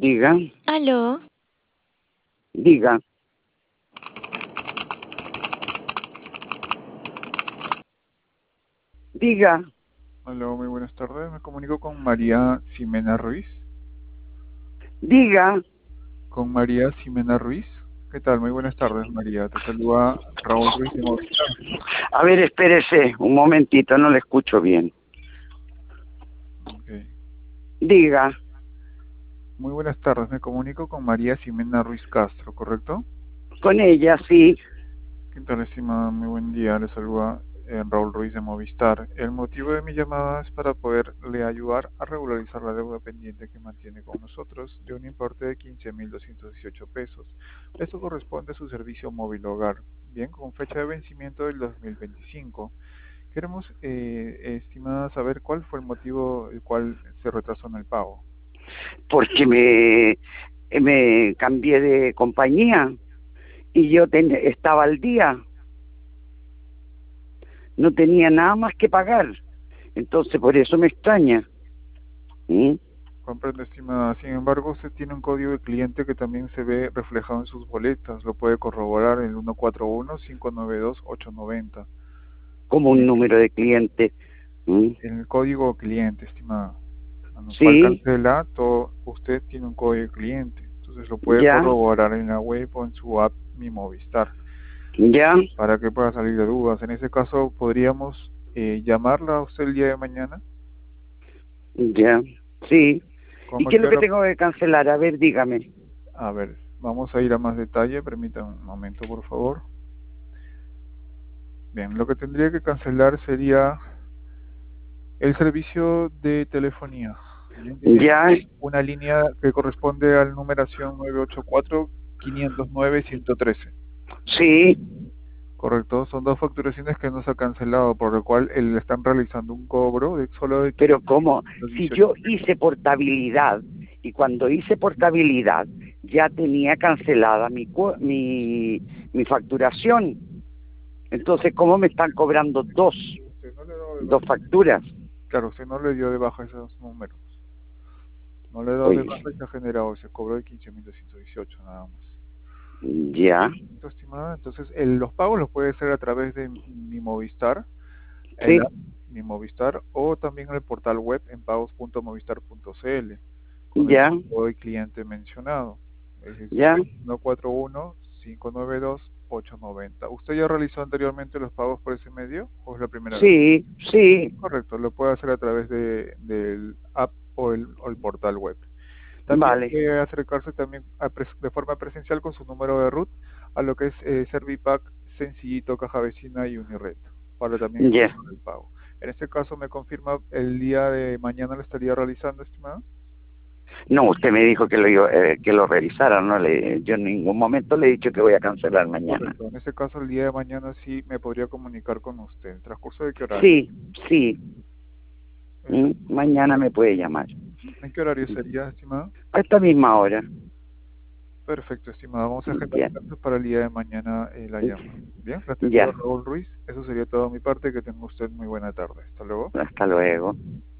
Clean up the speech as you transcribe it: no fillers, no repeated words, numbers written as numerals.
Diga, Aló, diga. Diga, Hola, muy buenas tardes. Me comunico con María Ximena Ruiz. diga. Con María Ximena Ruiz. ¿Qué tal? Muy buenas tardes, María. Te saluda Raúl Ruiz de Movistar. A ver, espérese un momentito, no le escucho bien. Ok. Diga, Muy buenas tardes. Me comunico con María Ximena Ruiz Castro, ¿correcto? con ella sí. ¿Qué tal, estimada? Muy buen día. Le saluda Raúl Ruiz de Movistar. El motivo de mi llamada es para poderle ayudar a regularizar la deuda pendiente que mantiene con nosotros de un importe de 15.218 pesos. Esto corresponde a su servicio móvil hogar, bien, con fecha de vencimiento del 2025. Queremos, estimada, saber cuál fue el motivo el cual se retrasó en el pago. Porque me cambié de compañía y yo estaba al día. No tenía nada más que pagar. Entonces, por eso me extraña. ¿Mm? Comprendo, estimada. Sin embargo, usted tiene un código de cliente que también se ve reflejado en sus boletas. Lo puede corroborar en el 141-592-890. Como un número de cliente. ¿Mm? En el código cliente, estimada, en el cual Sí, cancela, todo, usted tiene un código de cliente. Entonces lo puede ya, corroborar en la web o en su app Mi Movistar ya, para que pueda salir de dudas. En ese caso, podríamos llamarla a usted el día de mañana. ya, sí. ¿Y ¿Cómo qué es lo que que tengo que cancelar? A ver, dígame. A ver, vamos a ir a más detalle. Permítame un momento, por favor. Bien, lo que tendría que cancelar sería el servicio de telefonía. Bien, tiene Ya, una línea que corresponde al numeración 984-509-113. sí. Correcto, son dos facturaciones que no se ha cancelado, por lo cual le están realizando un cobro de solo de Pero ¿cómo? Si 518 yo pesos. hice portabilidad y cuando hice portabilidad ya tenía cancelada mi facturación. Entonces, ¿cómo me están cobrando Usted no le ha dado de dos baja. facturas? Claro, usted no le dio de baja esos números. No le he dado de Oye, baja y se ha generado ese cobro de 15.218 nada más. ya, Perfecto, estimada. Entonces, los pagos los puede hacer a través de mi Movistar, el sí, app Mi Movistar, o también en el portal web en pagos.movistar.cl con el ya, código de cliente mencionado. Es decir, ya, 141-592-890. ¿Usted ya realizó anteriormente los pagos por ese medio o es la primera vez? sí, sí, Correcto, lo puede hacer a través del app o el portal web. También vale, puede acercarse también de forma presencial con su número de RUT a lo que es Servipack, Sencillito, Caja Vecina y Unired para también ya. efectuar el pago. En este caso me confirma el día de mañana lo estaría realizando, estimado. No, usted me dijo que lo revisara, no yo en ningún momento le he dicho que voy a cancelar mañana. Correcto, en este caso el día de mañana sí me podría comunicar con usted. ¿En transcurso de qué horario? Sí, sí, ¿En, tran- mañana me puede llamar. ¿En qué horario sería, estimado? A esta misma hora. Perfecto, estimado. Vamos a agendar Ya, entonces para el día de mañana la llamada. Bien, la atendió ya, Raúl Ruiz. Eso sería todo de mi parte. Que tenga usted muy buena tarde. Hasta luego. hasta luego.